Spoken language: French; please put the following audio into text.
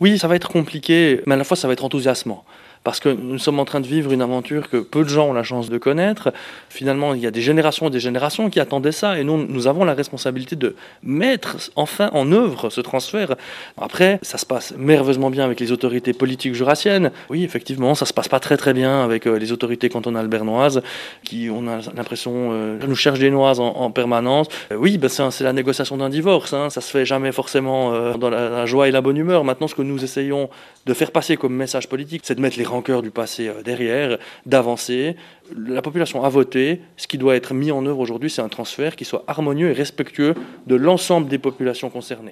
Oui, ça va être compliqué, mais à la fois ça va être enthousiasmant. Parce que nous sommes en train de vivre une aventure que peu de gens ont la chance de connaître. Finalement, il y a des générations et des générations qui attendaient ça, et nous avons la responsabilité de mettre enfin en œuvre ce transfert. Après, ça se passe merveilleusement bien avec les autorités politiques jurassiennes. Oui, effectivement, ça se passe pas très très bien avec les autorités cantonales bernoises, qui, on a l'impression, nous cherchent des noises en permanence. Oui, ben c'est la négociation d'un divorce, hein. Ça se fait jamais forcément dans la joie et la bonne humeur. Maintenant, ce que nous essayons de faire passer comme message politique, c'est de mettre les rancœurs du passé derrière, d'avancer. La population a voté. Ce qui doit être mis en œuvre aujourd'hui, c'est un transfert qui soit harmonieux et respectueux de l'ensemble des populations concernées.